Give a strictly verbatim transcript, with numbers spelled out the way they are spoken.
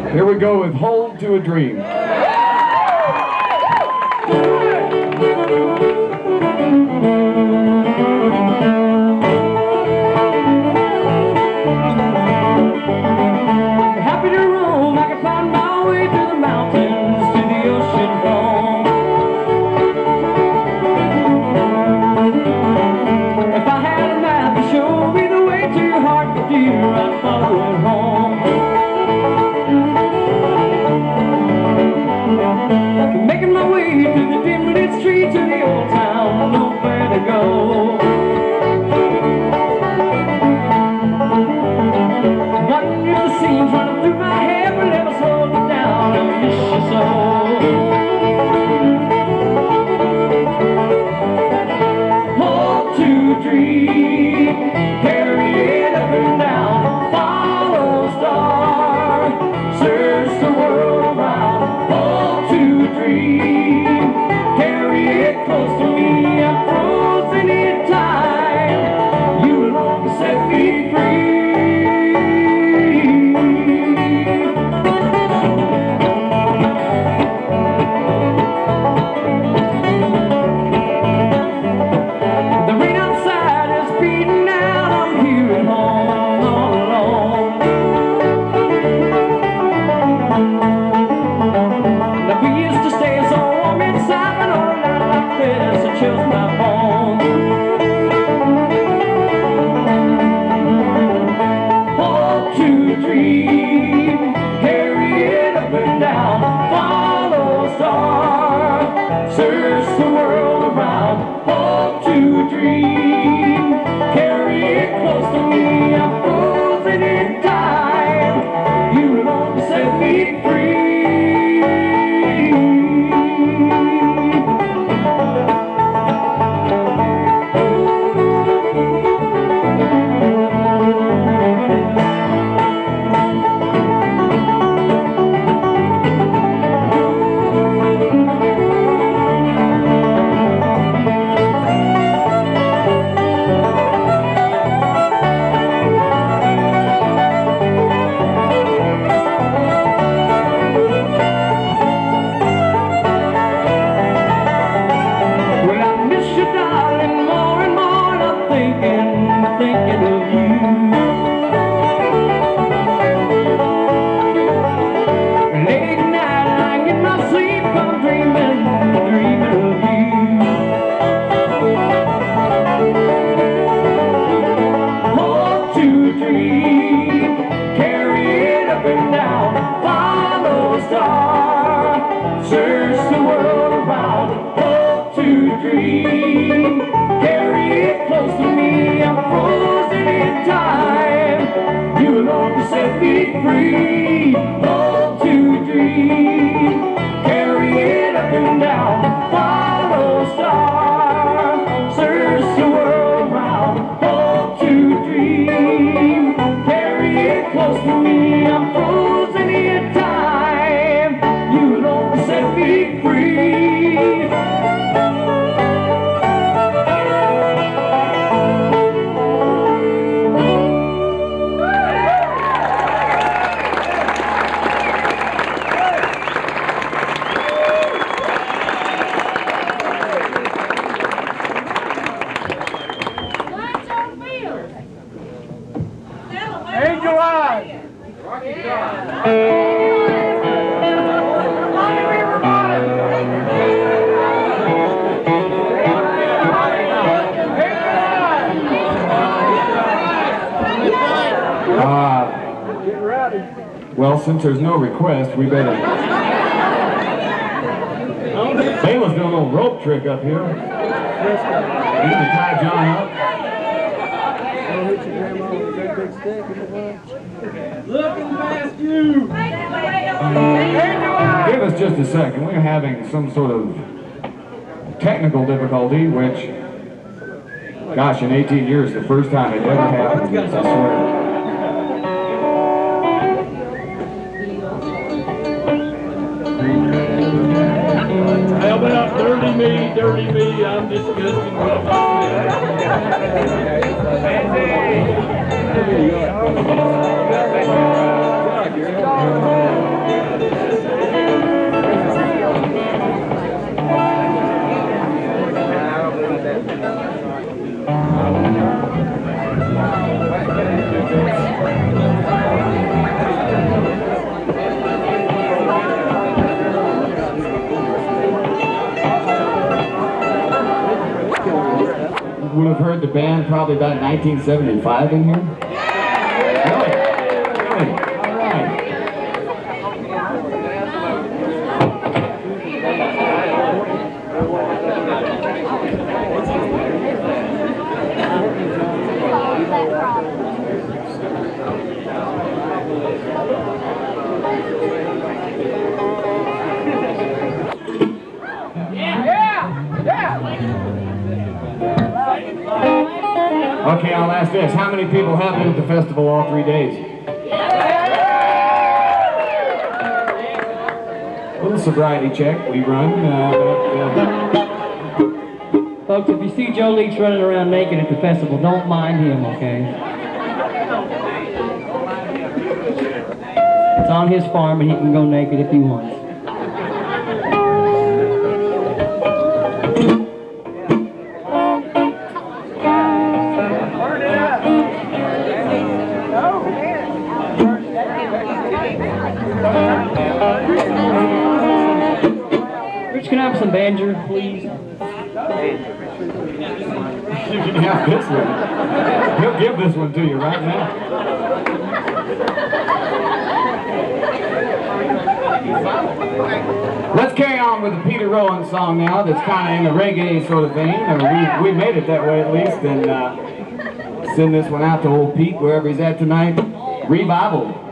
Here we go with Hold to a Dream. Happy to roam, I can find my way through the mountains to the ocean home. If I had a map to show me the way to your heart, dear, I'd follow it home. Making my way through the dim lit streets of the old town, nowhere to go. Wondering if the scenes running through my head will ever slow me down and miss you so. Hold to dream, carry it up and down, follow a star, search the world around. Hold to dream, carry it close to me, I'm frozen in time, you alone set me free. The rain outside is beating out, I'm here at home all alone. Now we used to stay so warm inside, but on a night like this it chills my bones. Hold to dream, carry it up and down, follow a star, search the world around. Hold to dream, carry it close to me, I'm frozen in time, you alone set me free. Well, I miss you, darling, more and more, and I'm thinking, thinking of you. Late at night, I get my sleep, I'm dreaming, dreaming of you. Hold to dream, carry it up and down, follow a star, search the world around. Hold to dream, carry it close to me, I'm frozen in time, you alone set me free. Hold to dream, carry it up and down, follow a star, search the world around. Hold to dream, carry it close to me, I'm frozen in time, you alone set me free. Angel Eyes. Uh, well, since there's no request, we better. Baylor's doing a little rope trick up here. You need to tie John up. Looking past you. Give us just a second. We're having some sort of technical difficulty, which, gosh, in eighteen years, the first time it ever happened to us, I swear. How about dirty me, dirty me, I'm disgusting. Fancy. Would have heard the band probably about nineteen seventy-five in here. Really? Really? All right. Okay, I'll ask this. How many people have been at the festival all three days? A little sobriety check we run. Uh, but, uh, Folks, if you see Joe Leach running around naked at the festival, don't mind him, okay? It's on his farm and he can go naked if he wants. Rich, can I have some banjo, please? you can have this one. He'll give this one to you right now. Let's carry on with the Peter Rowan song now that's kind of in the reggae sort of vein. Or we, we made it that way at least. And uh, send this one out to old Pete wherever he's at tonight. Revival.